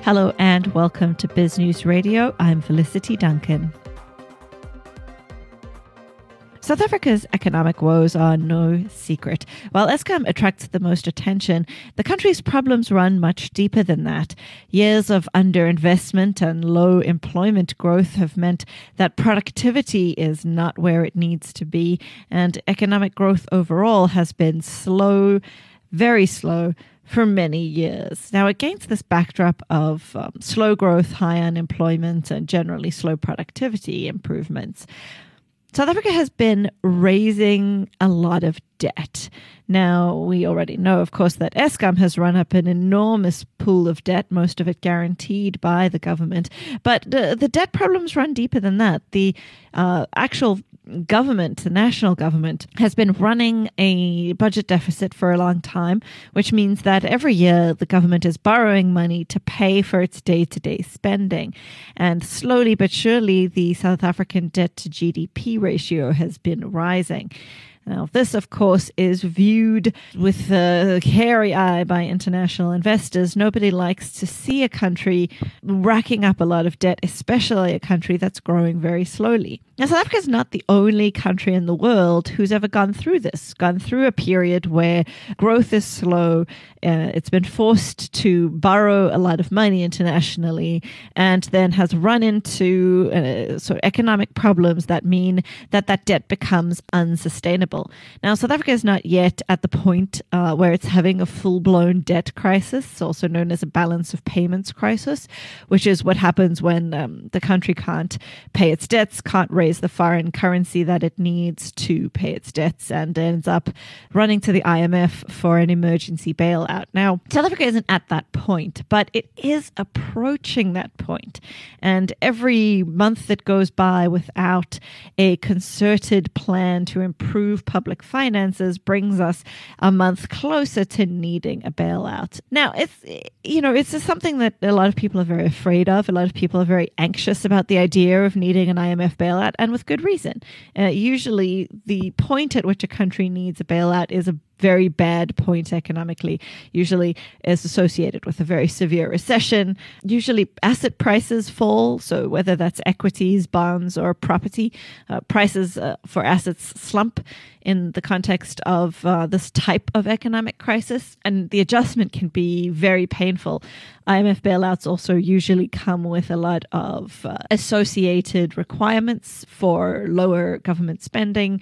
Hello and welcome to Biz News Radio. I'm Felicity Duncan. South Africa's economic woes are no secret. While Eskom attracts the most attention, the country's problems run much deeper than that. Years of underinvestment and low employment growth have meant that productivity is not where it needs to be, and economic growth overall has been slow, very slow, for many years. Now, against this backdrop of slow growth, high unemployment, and generally slow productivity improvements, South Africa has been raising a lot of debt. Now, we already know, of course, that Eskom has run up an enormous pool of debt, most of it guaranteed by the government. But the debt problems run deeper than that. The actual government, the national government, has been running a budget deficit for a long time, which means that every year the government is borrowing money to pay for its day-to-day spending. And slowly but surely, the South African debt to GDP ratio has been rising. Now, this, of course, is viewed with a hairy eye by international investors. Nobody likes to see a country racking up a lot of debt, especially a country that's growing very slowly. Now, South Africa is not the only country in the world who's ever gone through a period where growth is slow. It's been forced to borrow a lot of money internationally and then has run into sort of economic problems that mean that debt becomes unsustainable. Now, South Africa is not yet at the point where it's having a full-blown debt crisis, also known as a balance of payments crisis, which is what happens when the country can't pay its debts, can't raise the foreign currency that it needs to pay its debts, and ends up running to the IMF for an emergency bailout. Now, South Africa isn't at that point, but it is approaching that point. And every month that goes by without a concerted plan to improve public finances brings us a month closer to needing a bailout. Now, it's just something that a lot of people are very afraid of. A lot of people are very anxious about the idea of needing an IMF bailout, and with good reason. Usually, the point at which a country needs a bailout is a very bad point economically, usually is associated with a very severe recession. Usually asset prices fall, so whether that's equities, bonds, or property, prices for assets slump in the context of this type of economic crisis, and the adjustment can be very painful. IMF bailouts also usually come with a lot of associated requirements for lower government spending,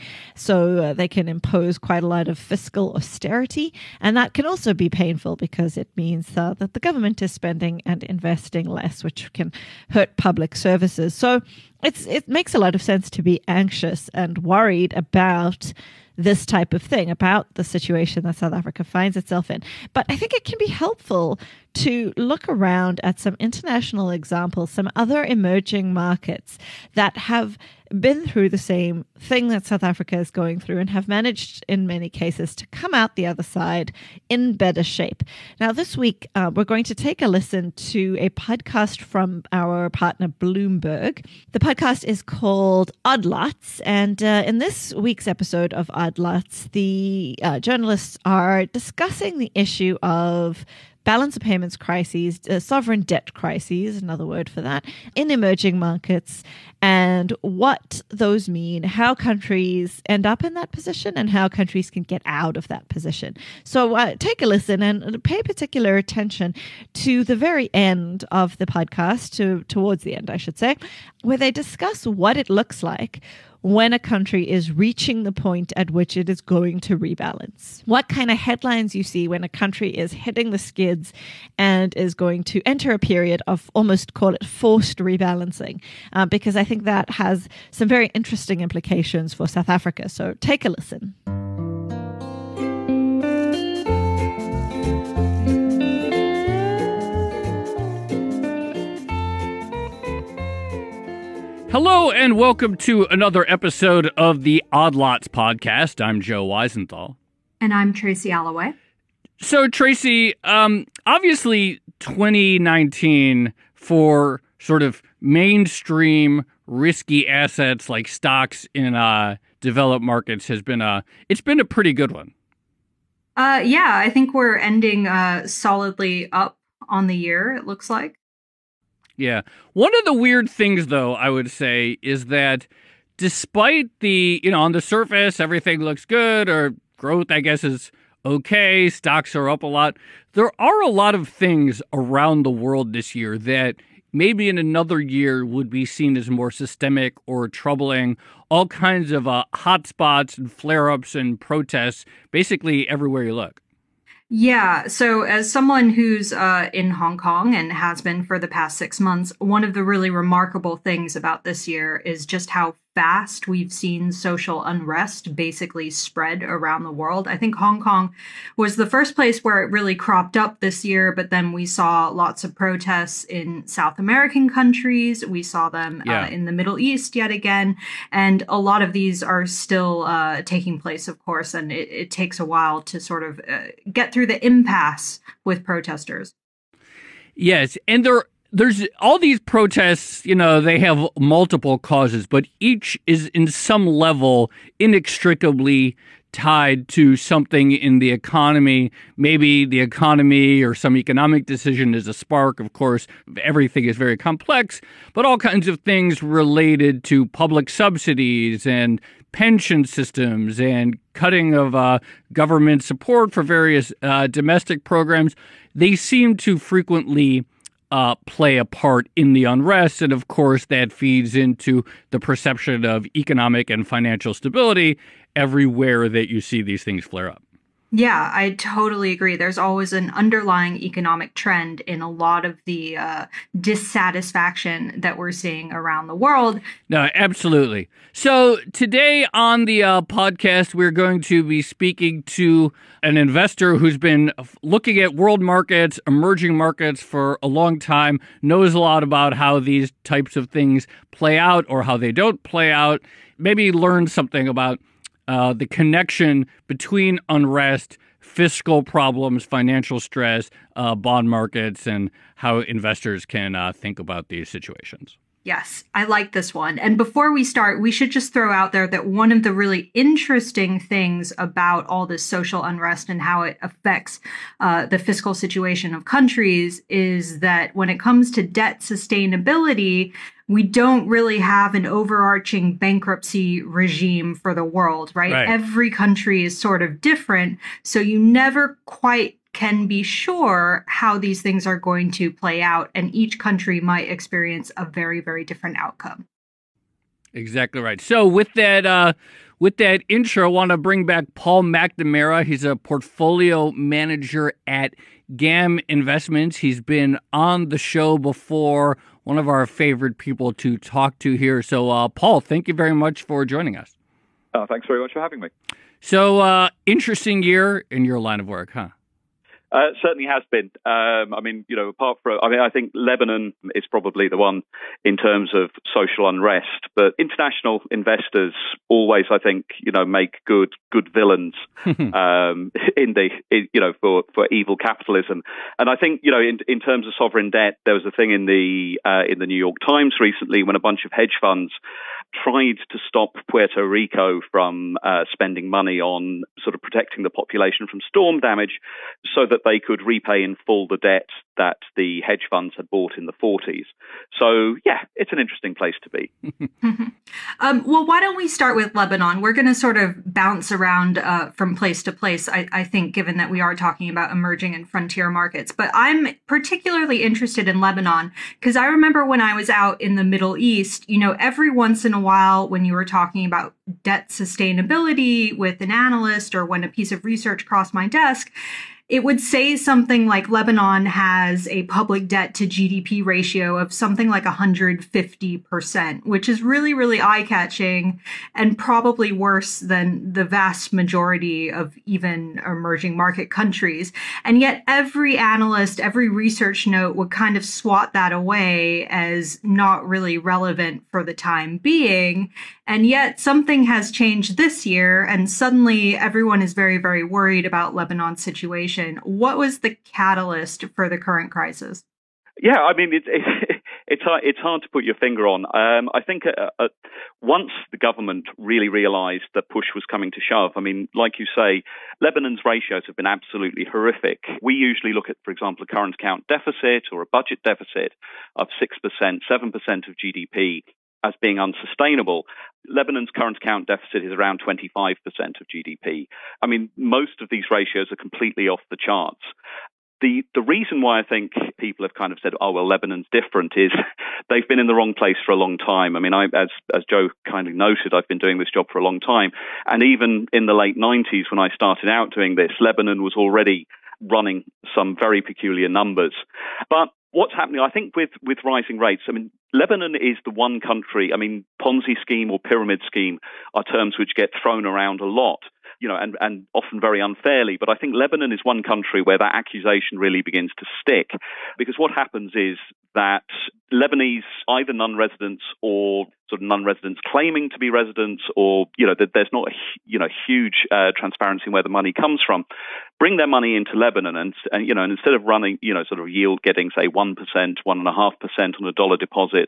so they can impose quite a lot of fiscal austerity, and that can also be painful because it means that the government is spending and investing less, which can hurt public services. So it makes a lot of sense to be anxious and worried about this type of thing, about the situation that South Africa finds itself in. But I think it can be helpful to look around at some international examples, some other emerging markets that have been through the same thing that South Africa is going through and have managed in many cases to come out the other side in better shape. Now, this week, we're going to take a listen to a podcast from our partner Bloomberg. The podcast is called Odd Lots, and in this week's episode of Odd Lots, the journalists are discussing the issue of balance of payments crises, sovereign debt crises, another word for that, in emerging markets, and what those mean, how countries end up in that position, and how countries can get out of that position. So take a listen and pay particular attention to the very end of the podcast, towards the end, I should say, where they discuss what it looks like when a country is reaching the point at which it is going to rebalance. What kind of headlines you see when a country is hitting the skids and is going to enter a period of almost, call it, forced rebalancing, because I think that has some very interesting implications for South Africa. So take a listen. Hello and welcome to another episode of the Odd Lots podcast. I'm Joe Weisenthal. And I'm Tracy Alloway. So, Tracy, obviously 2019 for sort of mainstream risky assets like stocks in developed markets has been it's been a pretty good one. Yeah, I think we're ending solidly up on the year, it looks like. Yeah. One of the weird things, though, I would say, is that despite on the surface, everything looks good, or growth, I guess, is okay, stocks are up a lot. There are a lot of things around the world this year that maybe in another year would be seen as more systemic or troubling. All kinds of hotspots and flare-ups and protests, basically everywhere you look. Yeah, so as someone who's in Hong Kong and has been for the past 6 months, one of the really remarkable things about this year is just how fast we've seen social unrest basically spread around the world. I think Hong Kong was the first place where it really cropped up this year, but then we saw lots of protests in South American countries. We saw them in the Middle East yet again. And a lot of these are still taking place, of course, and it takes a while to sort of get through the impasse with protesters. Yes, and there's all these protests, they have multiple causes, but each is in some level inextricably tied to something in the economy. Maybe the economy or some economic decision is a spark. Of course, everything is very complex, but all kinds of things related to public subsidies and pension systems and cutting of government support for various domestic programs, they seem to frequently play a part in the unrest. And of course, that feeds into the perception of economic and financial stability everywhere that you see these things flare up. Yeah, I totally agree. There's always an underlying economic trend in a lot of the dissatisfaction that we're seeing around the world. No, absolutely. So today on the podcast, we're going to be speaking to an investor who's been looking at world markets, emerging markets for a long time, knows a lot about how these types of things play out or how they don't play out, maybe learn something about the connection between unrest, fiscal problems, financial stress, bond markets, and how investors can think about these situations. Yes, I like this one. And before we start, we should just throw out there that one of the really interesting things about all this social unrest and how it affects the fiscal situation of countries is that when it comes to debt sustainability, we don't really have an overarching bankruptcy regime for the world, right? Every country is sort of different. So you never quite can be sure how these things are going to play out, and each country might experience a very, very different outcome. Exactly right. So with that intro, I want to bring back Paul McNamara. He's a portfolio manager at GAM Investments. He's been on the show before, one of our favorite people to talk to here. So, Paul, thank you very much for joining us. Thanks very much for having me. So, interesting year in your line of work, huh? Certainly has been. Apart from, I think Lebanon is probably the one in terms of social unrest, but international investors always, I think, make good villains for evil capitalism. And I think, in terms of sovereign debt, there was a thing in the New York Times recently when a bunch of hedge funds tried to stop Puerto Rico from spending money on sort of protecting the population from storm damage so that they could repay in full the debt that the hedge funds had bought in the 40s. So, yeah, it's an interesting place to be. Well, why don't we start with Lebanon? We're going to sort of bounce around from place to place, I think, given that we are talking about emerging and frontier markets. But I'm particularly interested in Lebanon because I remember when I was out in the Middle East, every once in a while when you were talking about debt sustainability with an analyst or when a piece of research crossed my desk, it would say something like Lebanon has a public debt to GDP ratio of something like 150%, which is really, really eye-catching and probably worse than the vast majority of even emerging market countries. And yet every analyst, every research note would kind of swat that away as not really relevant for the time being. And yet something has changed this year, and suddenly everyone is very, very worried about Lebanon's situation. What was the catalyst for the current crisis? Yeah, It's hard to put your finger on. I think once the government really realized that push was coming to shove, I mean, like you say, Lebanon's ratios have been absolutely horrific. We usually look at, for example, a current account deficit or a budget deficit of 6%, 7% of GDP as being unsustainable. Lebanon's current account deficit is around 25% of GDP. I mean, most of these ratios are completely off the charts. The reason why I think people have kind of said, oh, well, Lebanon's different is they've been in the wrong place for a long time. I mean, as Joe kindly noted, I've been doing this job for a long time. And even in the late 90s, when I started out doing this, Lebanon was already running some very peculiar numbers. But what's happening, I think, with rising rates, I mean, Lebanon is the one country, I mean, Ponzi scheme or pyramid scheme are terms which get thrown around a lot, and often very unfairly. But I think Lebanon is one country where that accusation really begins to stick, because what happens is that Lebanese, either non-residents or sort of non-residents claiming to be residents, or that there's not a huge transparency in where the money comes from, bring their money into Lebanon, and instead of running sort of yield getting say 1%, 1.5% on a dollar deposit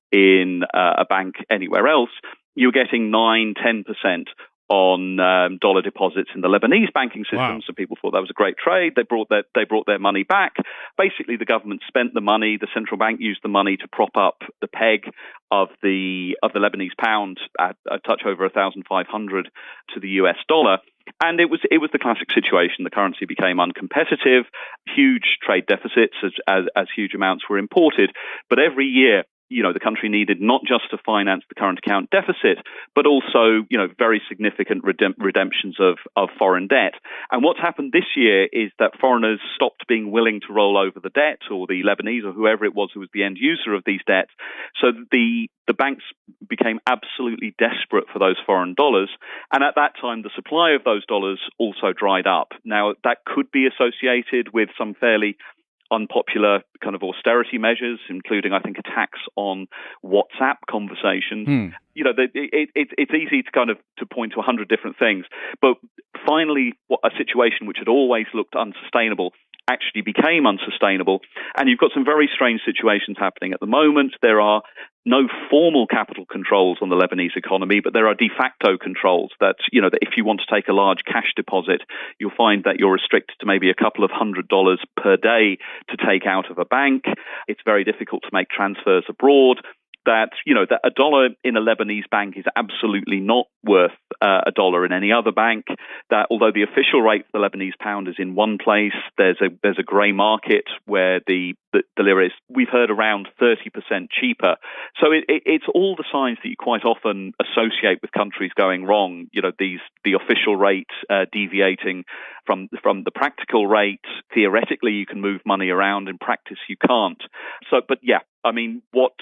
in a bank anywhere else, you're getting 9-10% on dollar deposits in the Lebanese banking system. Wow. So people thought that was a great trade. They brought their money back. Basically, the government spent the money. The central bank used the money to prop up the peg of the Lebanese pound at a touch over 1,500 to the US dollar. And it was the classic situation. The currency became uncompetitive, huge trade deficits as huge amounts were imported. But every year, the country needed not just to finance the current account deficit, but also, very significant redemptions of foreign debt. And what's happened this year is that foreigners stopped being willing to roll over the debt, or the Lebanese or whoever it was who was the end user of these debts. So the banks became absolutely desperate for those foreign dollars. And at that time, the supply of those dollars also dried up. Now, that could be associated with some fairly unpopular kind of austerity measures, including, I think, a tax on WhatsApp conversations. It's easy to kind of to point to 100 different things, but finally, a situation which had always looked unsustainable actually became unsustainable. And you've got some very strange situations happening at the moment. There are no formal capital controls on the Lebanese economy, but there are de facto controls that if you want to take a large cash deposit, you'll find that you're restricted to maybe a couple of $100 per day to take out of a bank. It's very difficult to make transfers abroad. That a dollar in a Lebanese bank is absolutely not worth a dollar in any other bank. That although the official rate for the Lebanese pound is in one place, there's a grey market where the lira is, we've heard, around 30% cheaper. So it's all the signs that you quite often associate with countries going wrong. The official rate deviating from the practical rate. Theoretically, you can move money around. In practice, you can't. So, but yeah, I mean,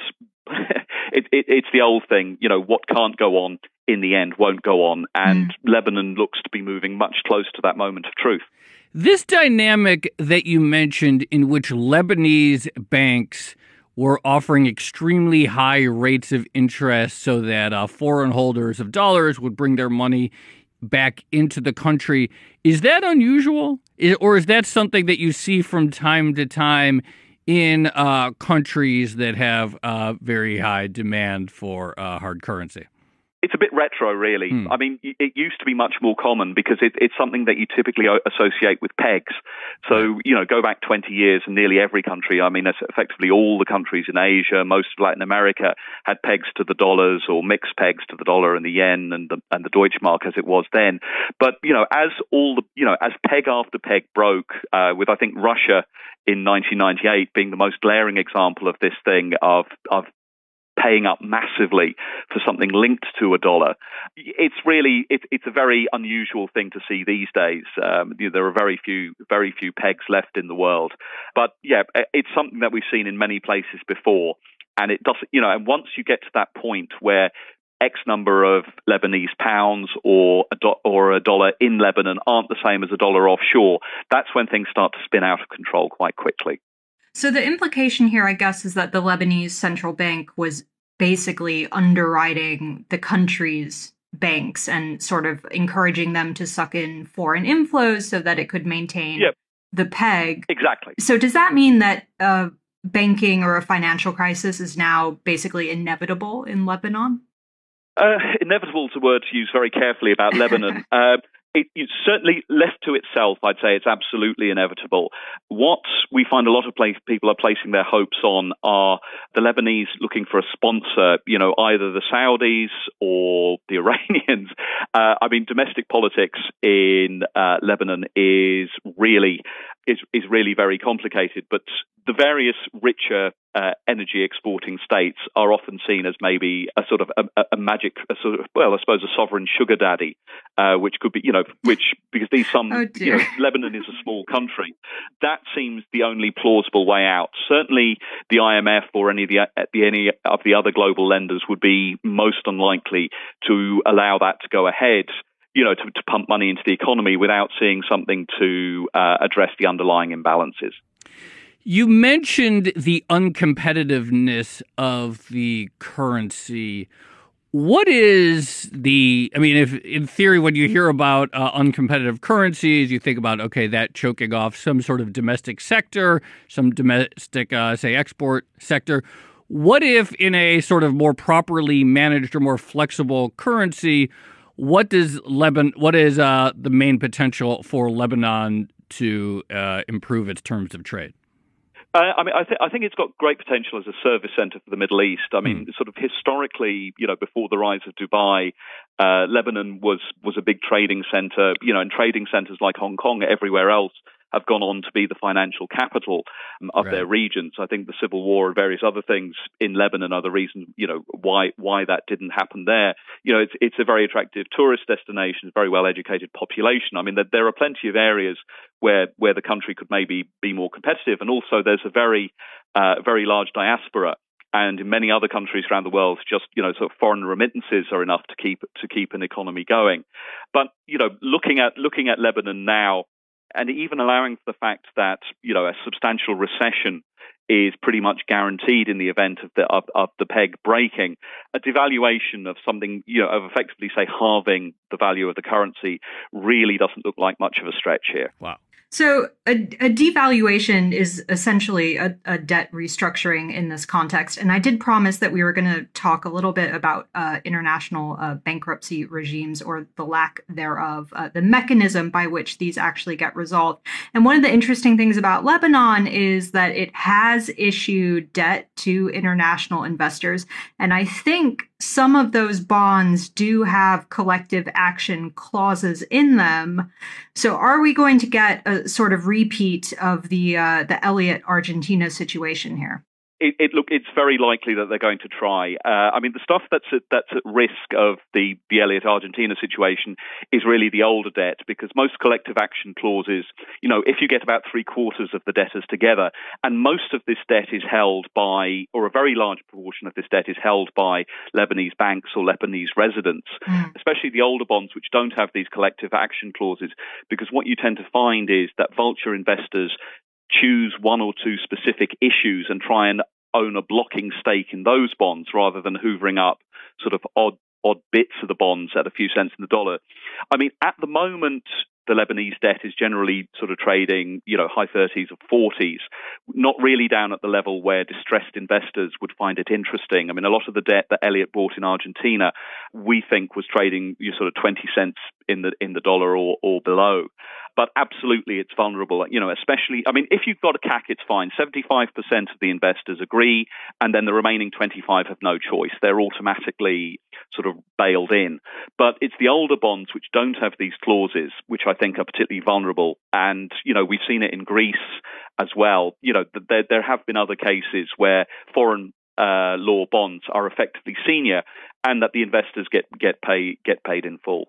it's the old thing, what can't go on in the end won't go on. And Lebanon looks to be moving much closer to that moment of truth. This dynamic that you mentioned, in which Lebanese banks were offering extremely high rates of interest so that foreign holders of dollars would bring their money back into the country, is that unusual? Or is that something that you see from time to time in countries that have very high demand for hard currency? It's a bit retro, really. I mean, it used to be much more common because it's something that you typically associate with pegs. So, go back 20 years and nearly every country, I mean, effectively all the countries in Asia, most of Latin America, had pegs to the dollars or mixed pegs to the dollar and the yen and the Deutschmark as it was then. But, as peg after peg broke, with, I think, Russia in 1998 being the most glaring example of this thing of paying up massively for something linked to a dollar. It's a very unusual thing to see these days. There are very few pegs left in the world. But yeah, it's something that we've seen in many places before. And it doesn't, and once you get to that point where X number of Lebanese pounds or a dollar in Lebanon aren't the same as a dollar offshore, that's when things start to spin out of control quite quickly. So the implication here, I guess, is that the Lebanese central bank was basically underwriting the country's banks and sort of encouraging them to suck in foreign inflows so that it could maintain the peg. Exactly. So does that mean that banking or a financial crisis is now basically inevitable in Lebanon? Inevitable is a word to use very carefully about Lebanon. It's certainly left to itself, I'd say it's absolutely inevitable. What we find a lot of people are placing their hopes on are the Lebanese looking for a sponsor, either the Saudis or the Iranians. Domestic politics in Lebanon is really very complicated, but the various richer energy exporting states are often seen as maybe a sort of a magic, I suppose a sovereign sugar daddy, which could be, because Lebanon is a small country. That seems the only plausible way out. Certainly the IMF or any of the other global lenders would be most unlikely to allow that to go ahead, to pump money into the economy without seeing something to address the underlying imbalances. You mentioned the uncompetitiveness of the currency. What is if in theory, when you hear about uncompetitive currencies, you think about, okay, that choking off some sort of domestic sector, some domestic, say, export sector. What if in a sort of more properly managed or more flexible currency, what is the main potential for Lebanon to improve its terms of trade? I think it's got great potential as a service center for the Middle East. Sort of historically, before the rise of Dubai, Lebanon was a big trading center, and trading centers like Hong Kong everywhere else have gone on to be the financial capital of their regions. I think the civil war and various other things in Lebanon are the reason, why that didn't happen there. It's a very attractive tourist destination, very well-educated population. There are plenty of areas where the country could maybe be more competitive. And also there's a very large diaspora. And in many other countries around the world, just, sort of foreign remittances are enough to keep an economy going. But, looking at Lebanon now, and even allowing for the fact that, a substantial recession is pretty much guaranteed in the event of the peg breaking, a devaluation of something, of effectively, say, halving the value of the currency really doesn't look like much of a stretch here. Wow. So a devaluation is essentially a debt restructuring in this context. And I did promise that we were going to talk a little bit about international bankruptcy regimes, or the lack thereof, the mechanism by which these actually get resolved. And one of the interesting things about Lebanon is that it has issued debt to international investors. And I think some of those bonds do have collective action clauses in them. So are we going to get a sort of repeat of the Elliott Argentina situation here? It's very likely that they're going to try. The stuff that's at risk of the Elliott Argentina situation is really the older debt, because most collective action clauses, if you get about 3/4 of the debtors together, and most of this debt is held by, or a very large proportion of this debt is held by Lebanese banks or Lebanese residents, especially the older bonds which don't have these collective action clauses, because what you tend to find is that vulture investors choose one or two specific issues and try and own a blocking stake in those bonds rather than hoovering up sort of odd bits of the bonds at a few cents in the dollar. At the moment, the Lebanese debt is generally sort of trading, high 30s or 40s, not really down at the level where distressed investors would find it interesting. A lot of the debt that Elliott bought in Argentina, we think was trading sort of 20 cents in the dollar or below. But absolutely, it's vulnerable, especially, if you've got a CAC, it's fine. 75% of the investors agree, and then the remaining 25 have no choice. They're automatically sort of bailed in. But it's the older bonds which don't have these clauses, which I think are particularly vulnerable. And, we've seen it in Greece as well. There have been other cases where foreign law bonds are effectively senior, and that the investors get paid in full.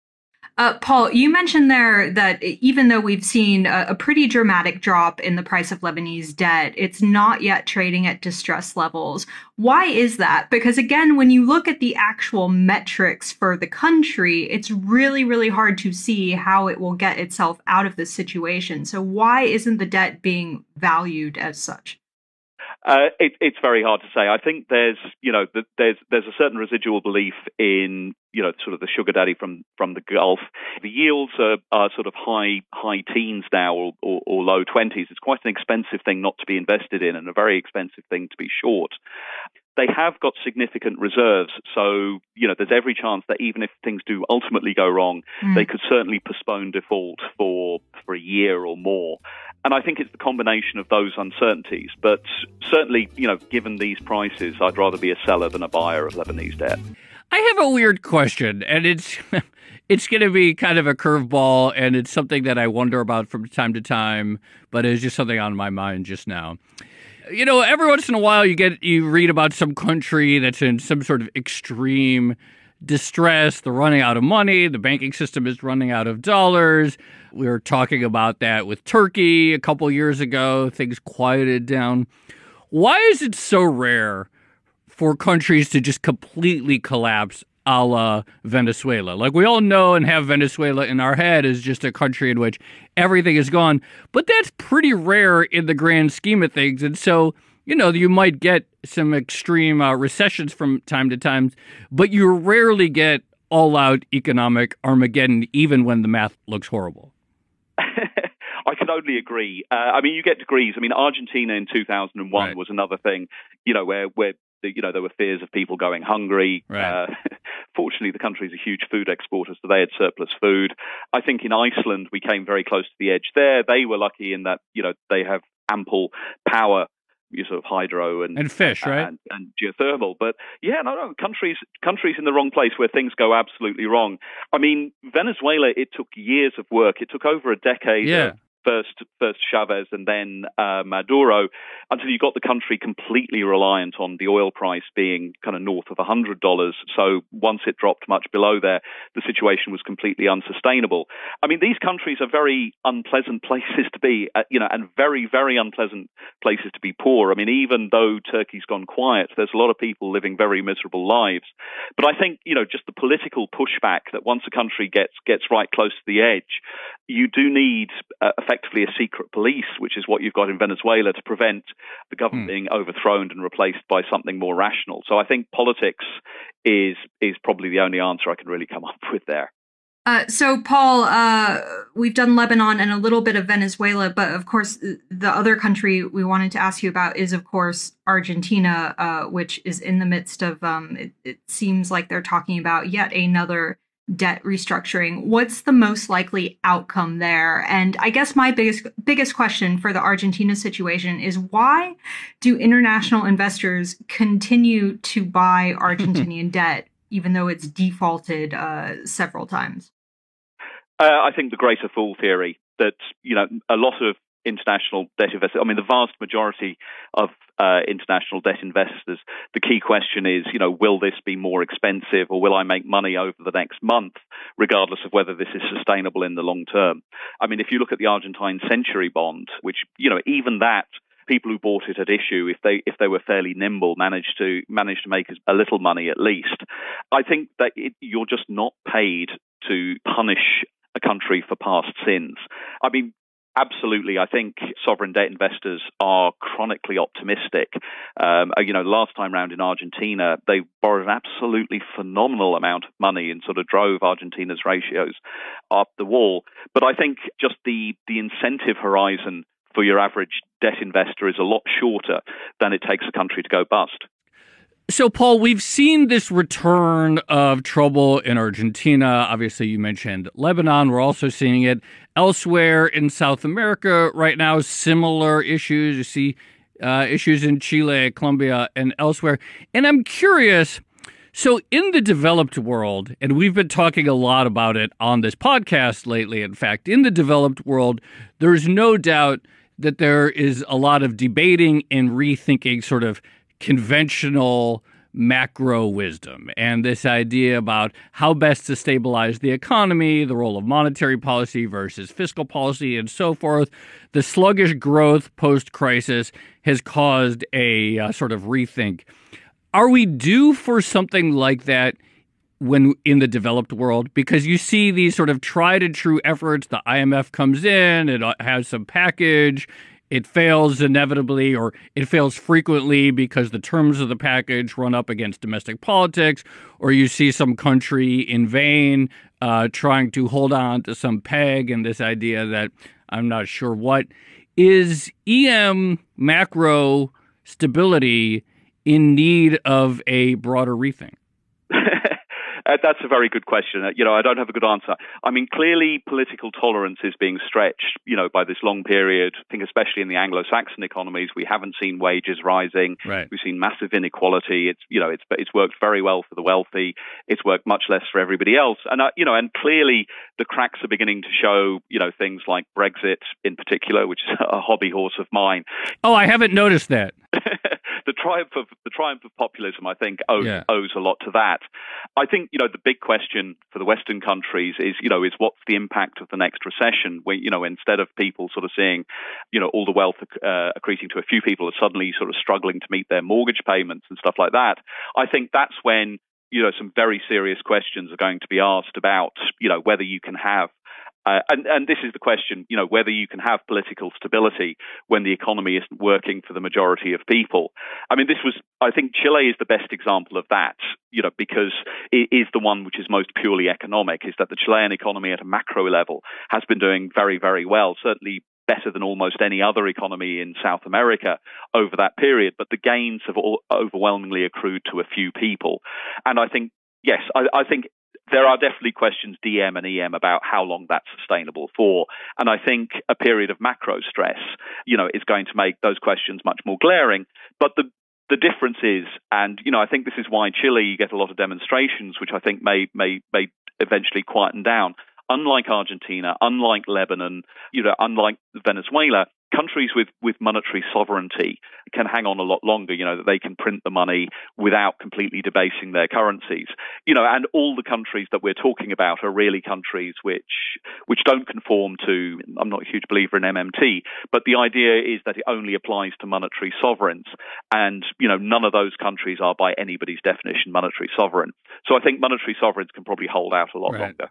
Paul, you mentioned there that even though we've seen a pretty dramatic drop in the price of Lebanese debt, it's not yet trading at distress levels. Why is that? Because again, when you look at the actual metrics for the country, it's really, really hard to see how it will get itself out of this situation. So why isn't the debt being valued as such? It's very hard to say. I think there's a certain residual belief in, sort of the sugar daddy from the Gulf. The yields are sort of high teens now or low 20s. It's quite an expensive thing not to be invested in and a very expensive thing to be short. They have got significant reserves, so there's every chance that even if things do ultimately go wrong, they could certainly postpone default for a year or more. And I think it's the combination of those uncertainties. But certainly, given these prices, I'd rather be a seller than a buyer of Lebanese debt. I have a weird question, and it's going to be kind of a curveball, and it's something that I wonder about from time to time, but it's just something on my mind just now. Every once in a while you read about some country that's in some sort of extreme distress. They're running out of money. The banking system is running out of dollars. We were talking about that with Turkey a couple years ago. Things quieted down. Why is it so rare for countries to just completely collapse a la Venezuela? Like, we all know and have Venezuela in our head as just a country in which everything is gone. But that's pretty rare in the grand scheme of things. And so, you might get some extreme recessions from time to time, but you rarely get all-out economic Armageddon, even when the math looks horrible. I can only agree. You get degrees. Argentina in 2001 was another thing, where there were fears of people going hungry. Right. Fortunately, the country is a huge food exporter, so they had surplus food. I think in Iceland, we came very close to the edge there. They were lucky in that, they have ample power, sort of hydro and fish, right? And geothermal. But countries in the wrong place where things go absolutely wrong. Venezuela, it took years of work. It took over a decade. Yeah. First Chavez and then Maduro, until you got the country completely reliant on the oil price being kind of north of $100. So once it dropped much below there, the situation was completely unsustainable. These countries are very unpleasant places to be, and very, very unpleasant places to be poor. Even though Turkey's gone quiet, there's a lot of people living very miserable lives. But I think, just the political pushback that once a country gets right close to the edge, you do need effectively a secret police, which is what you've got in Venezuela, to prevent the government being overthrown and replaced by something more rational. So I think politics is probably the only answer I can really come up with there. So, Paul, we've done Lebanon and a little bit of Venezuela, but of course, the other country we wanted to ask you about is, of course, Argentina, which is in the midst of, it seems like they're talking about yet another debt restructuring. What's the most likely outcome there? And I guess my biggest question for the Argentina situation is, why do international investors continue to buy Argentinian debt, even though it's defaulted several times? I think the greater fool theory that, a lot of international debt investors, the vast majority of international debt investors, the key question is, will this be more expensive or will I make money over the next month, regardless of whether this is sustainable in the long term? If you look at the Argentine century bond, which, even that, people who bought it at issue, if they were fairly nimble, managed to make a little money at least. I think that you're just not paid to punish a country for past sins. Absolutely. I think sovereign debt investors are chronically optimistic. Last time round in Argentina, they borrowed an absolutely phenomenal amount of money and sort of drove Argentina's ratios up the wall. But I think just the incentive horizon for your average debt investor is a lot shorter than it takes a country to go bust. So, Paul, we've seen this return of trouble in Argentina. Obviously, you mentioned Lebanon. We're also seeing it elsewhere in South America right now, similar issues. You see issues in Chile, Colombia, and elsewhere. And I'm curious, so in the developed world, and we've been talking a lot about it on this podcast lately, in fact, in the developed world, there's no doubt that there is a lot of debating and rethinking sort of conventional macro wisdom and this idea about how best to stabilize the economy, the role of monetary policy versus fiscal policy, and so forth. The sluggish growth post-crisis has caused a sort of rethink. Are we due for something like that when in the developed world? Because you see these sort of tried and true efforts. The IMF comes in, it has some package, it fails inevitably, or it fails frequently because the terms of the package run up against domestic politics, or you see some country in vain trying to hold on to some peg and this idea that I'm not sure what. Is EM macro stability in need of a broader rethink? That's a very good question. I don't have a good answer. I mean, clearly political tolerance is being stretched, by this long period. I think especially in the Anglo-Saxon economies, we haven't seen wages rising. Right. We've seen massive inequality. It's worked very well for the wealthy. It's worked much less for everybody else. And, and clearly the cracks are beginning to show, things like Brexit in particular, which is a hobby horse of mine. Oh, I haven't noticed that. The triumph of populism, I think, owes a lot to that. I think, the big question for the Western countries is what's the impact of the next recession? Where, instead of people sort of seeing, all the wealth accreting to a few people are suddenly sort of struggling to meet their mortgage payments and stuff like that. I think that's when, some very serious questions are going to be asked about, whether you can have and this is the question, whether you can have political stability when the economy isn't working for the majority of people. I mean, I think Chile is the best example of that, because it is the one which is most purely economic, is that the Chilean economy at a macro level has been doing very, very well, certainly better than almost any other economy in South America over that period. But the gains have overwhelmingly accrued to a few people. And I think, yes, I think there are definitely questions, DM and EM, about how long that's sustainable for. And I think a period of macro stress, is going to make those questions much more glaring. But the difference is, and, I think this is why Chile, you get a lot of demonstrations, which I think may eventually quieten down. Unlike Argentina, unlike Lebanon, unlike Venezuela, countries with monetary sovereignty can hang on a lot longer, that they can print the money without completely debasing their currencies. And all the countries that we're talking about are really countries which don't conform to, I'm not a huge believer in MMT, but the idea is that it only applies to monetary sovereigns. And, none of those countries are by anybody's definition monetary sovereign. So I think monetary sovereigns can probably hold out a lot longer.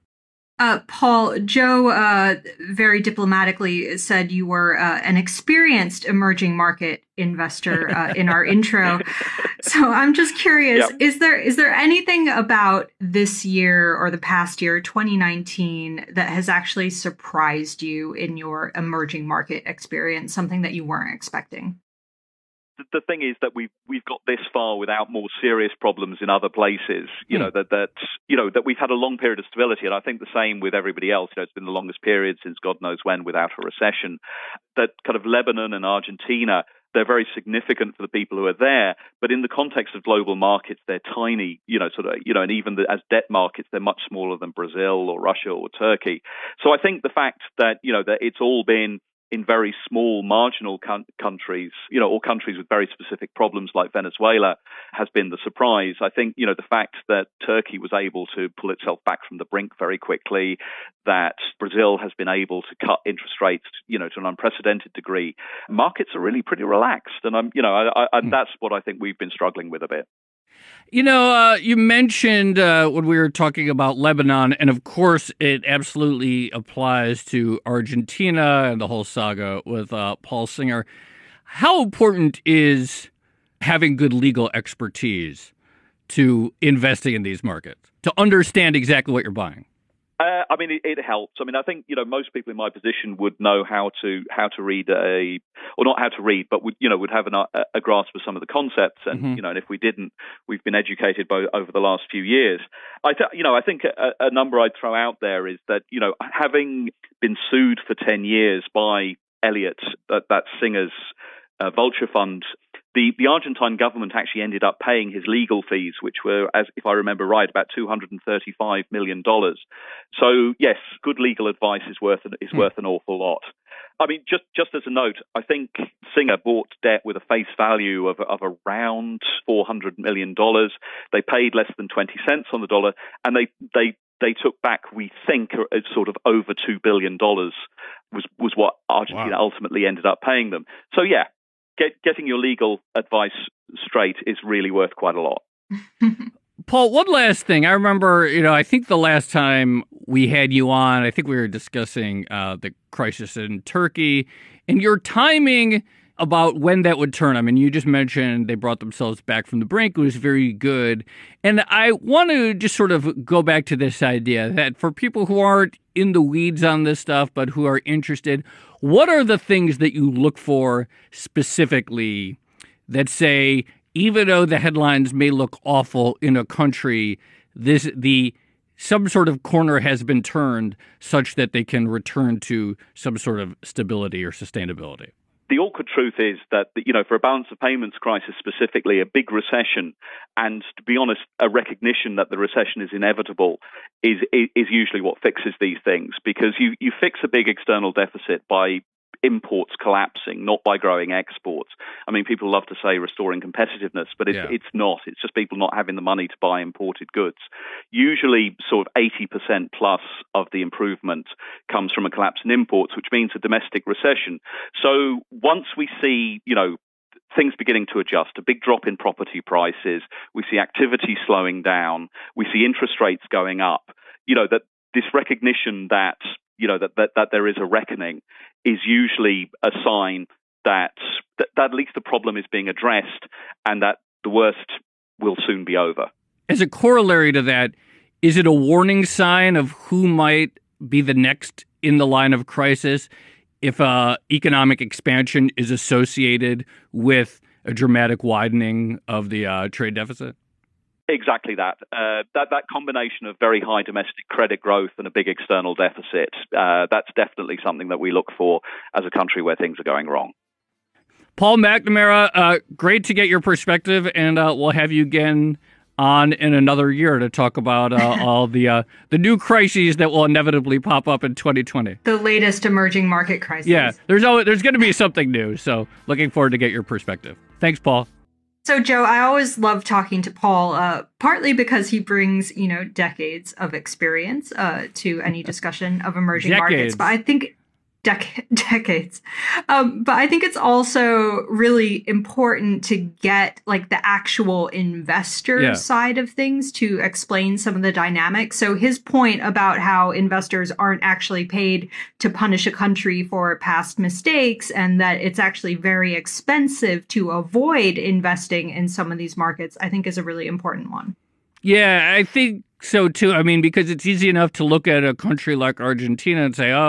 Paul, Joe very diplomatically said you were an experienced emerging market investor in our intro. So I'm just curious, is there anything about this year or the past year, 2019, that has actually surprised you in your emerging market experience, something that you weren't expecting? The thing is that we've got this far without more serious problems in other places. That we've had a long period of stability, and I think the same with everybody else. It's been the longest period since God knows when without a recession. That kind of Lebanon and Argentina, they're very significant for the people who are there, but in the context of global markets, they're tiny. And even as debt markets, they're much smaller than Brazil or Russia or Turkey. So I think the fact that that it's all been in very small marginal countries, or countries with very specific problems like Venezuela, has been the surprise. I think, the fact that Turkey was able to pull itself back from the brink very quickly, that Brazil has been able to cut interest rates, to an unprecedented degree. Markets are really pretty relaxed. And and that's what I think we've been struggling with a bit. You mentioned when we were talking about Lebanon, and of course it absolutely applies to Argentina and the whole saga with Paul Singer. How important is having good legal expertise to investing in these markets, to understand exactly what you're buying? It helps. I think, most people in my position would know how to read or not how to read, but would have a grasp of some of the concepts. And, and if we didn't, we've been educated over the last few years. I think a number I'd throw out there is that, having been sued for 10 years by Elliott, that Singer's vulture fund, the Argentine government actually ended up paying his legal fees, which were, if I remember right, about $235 million. So yes, good legal advice is worth an awful lot. Just as a note, I think Singer bought debt with a face value of around $400 million. They paid less than 20 cents on the dollar, and they took back, we think, sort of over $2 billion was what Argentina ultimately ended up paying them. So yeah. Getting your legal advice straight is really worth quite a lot. Paul, one last thing. I remember, I think the last time we had you on, I think we were discussing the crisis in Turkey. And your timing about when that would turn. I mean, you just mentioned they brought themselves back from the brink. It was very good. And I want to just sort of go back to this idea that for people who aren't in the weeds on this stuff, but who are interested, what are the things that you look for specifically that say, even though the headlines may look awful in a country, some sort of corner has been turned such that they can return to some sort of stability or sustainability? The awkward truth is that, for a balance of payments crisis specifically, a big recession, and to be honest, a recognition that the recession is inevitable is usually what fixes these things, because you fix a big external deficit by imports collapsing, not by growing exports. I mean, people love to say restoring competitiveness, but it's not. It's just people not having the money to buy imported goods. Usually sort of 80% plus of the improvement comes from a collapse in imports, which means a domestic recession. So once we see, things beginning to adjust, a big drop in property prices, we see activity slowing down, we see interest rates going up, that this recognition that there is a reckoning is usually a sign that at least the problem is being addressed and that the worst will soon be over. As a corollary to that, is it a warning sign of who might be the next in the line of crisis if economic expansion is associated with a dramatic widening of the trade deficit? Exactly that. That combination of very high domestic credit growth and a big external deficit, that's definitely something that we look for as a country where things are going wrong. Paul McNamara, great to get your perspective, and we'll have you again on in another year to talk about all the new crises that will inevitably pop up in 2020. The latest emerging market crisis. Yeah, there's going to be something new, so looking forward to get your perspective. Thanks, Paul. So, Joe, I always love talking to Paul, partly because he brings, decades of experience to any discussion of emerging markets. But I think decades. But I think it's also really important to get the actual investor side of things to explain some of the dynamics. So his point about how investors aren't actually paid to punish a country for past mistakes and that it's actually very expensive to avoid investing in some of these markets, I think is a really important one. Yeah, I think so too. I mean, because it's easy enough to look at a country like Argentina and say,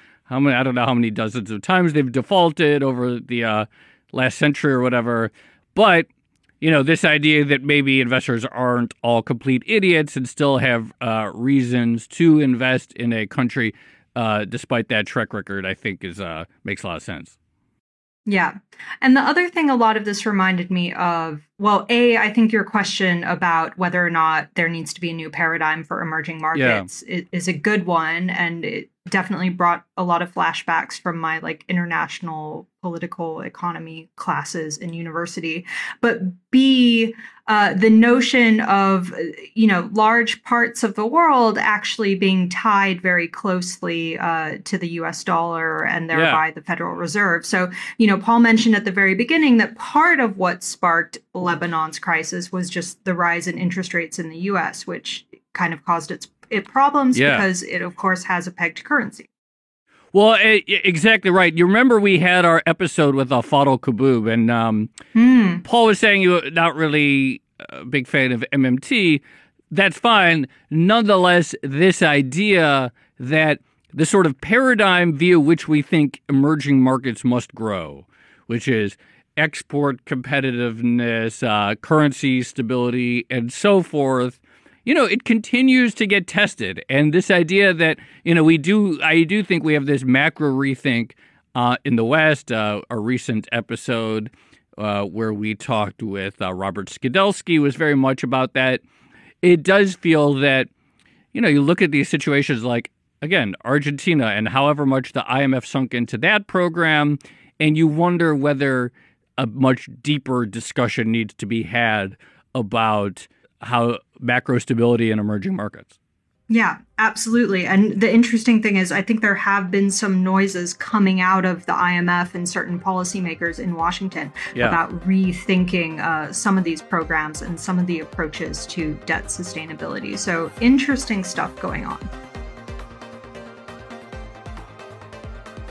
I don't know how many dozens of times they've defaulted over the last century or whatever. But, this idea that maybe investors aren't all complete idiots and still have reasons to invest in a country despite that track record, I think makes a lot of sense. Yeah. And the other thing a lot of this reminded me of, I think your question about whether or not there needs to be a new paradigm for emerging markets is a good one. And it definitely brought a lot of flashbacks from my international political economy classes in university. But B, the notion of, large parts of the world actually being tied very closely to the US dollar and thereby the Federal Reserve. So, Paul mentioned at the very beginning that part of what sparked Lebanon's crisis was just the rise in interest rates in the US, which kind of caused it problems because it, of course, has a pegged currency. Well, exactly right. You remember we had our episode with Fadl Kaboub, and Paul was saying you're not really a big fan of MMT. That's fine. Nonetheless, this idea that the sort of paradigm via which we think emerging markets must grow, which is export competitiveness, currency stability, and so forth, it continues to get tested. And this idea that, I do think we have this macro rethink in the West, a recent episode where we talked with Robert Skidelsky was very much about that. It does feel that, you look at these situations like, again, Argentina and however much the IMF sunk into that program, and you wonder whether a much deeper discussion needs to be had about how macro stability in emerging markets. Yeah, absolutely. And the interesting thing is, I think there have been some noises coming out of the IMF and certain policymakers in Washington about rethinking some of these programs and some of the approaches to debt sustainability. So interesting stuff going on.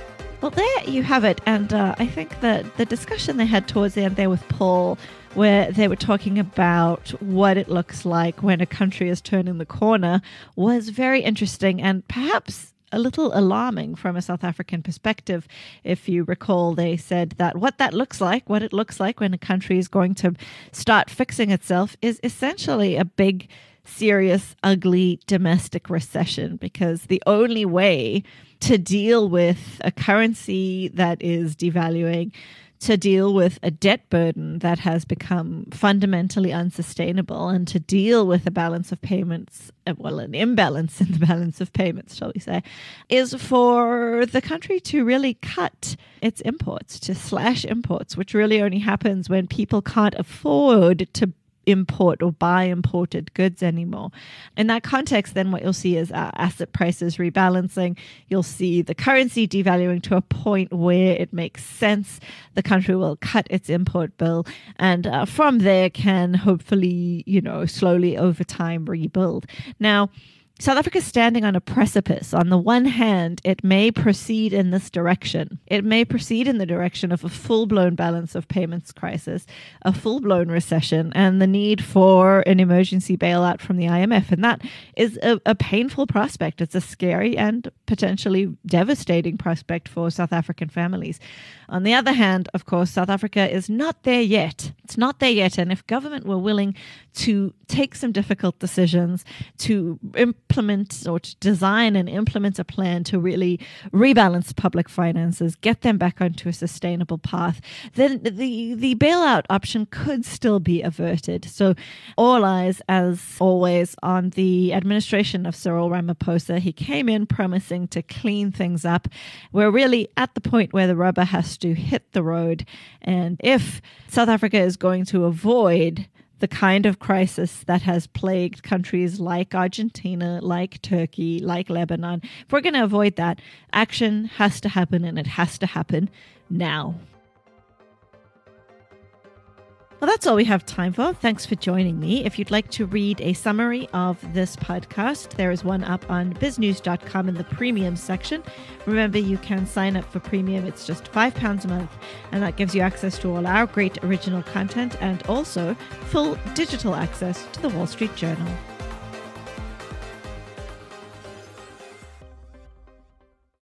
Well, there you have it. And I think that the discussion they had towards the end there with Paul, where they were talking about what it looks like when a country is turning the corner, was very interesting and perhaps a little alarming from a South African perspective. If you recall, they said that what it looks like when a country is going to start fixing itself is essentially a big, serious, ugly domestic recession, because the only way to deal with a currency that is devaluing, to deal with a debt burden that has become fundamentally unsustainable, and to deal with a balance of payments, well, an imbalance in the balance of payments, shall we say, is for the country to really cut its imports, to slash imports, which really only happens when people can't afford to import or buy imported goods anymore. In that context, then what you'll see is asset prices rebalancing. You'll see the currency devaluing to a point where it makes sense. The country will cut its import bill, and from there can hopefully, slowly over time rebuild. Now, South Africa is standing on a precipice. On the one hand, it may proceed in this direction. It may proceed in the direction of a full-blown balance of payments crisis, a full-blown recession, and the need for an emergency bailout from the IMF. And that is a painful prospect. It's a scary and potentially devastating prospect for South African families. On the other hand, of course, South Africa is not there yet. It's not there yet. And if government were willing to take some difficult decisions, to implement or to design and implement a plan to really rebalance public finances, get them back onto a sustainable path, then the bailout option could still be averted. So all eyes, as always, on the administration of Cyril Ramaphosa. He came in promising to clean things up. We're really at the point where the rubber has to hit the road. And if South Africa is going to avoid the kind of crisis that has plagued countries like Argentina, like Turkey, like Lebanon, if we're going to avoid that, action has to happen, and it has to happen now. Well, that's all we have time for. Thanks for joining me. If you'd like to read a summary of this podcast, there is one up on biznews.com in the premium section. Remember, you can sign up for premium. It's just £5 a month, and that gives you access to all our great original content and also full digital access to the Wall Street Journal.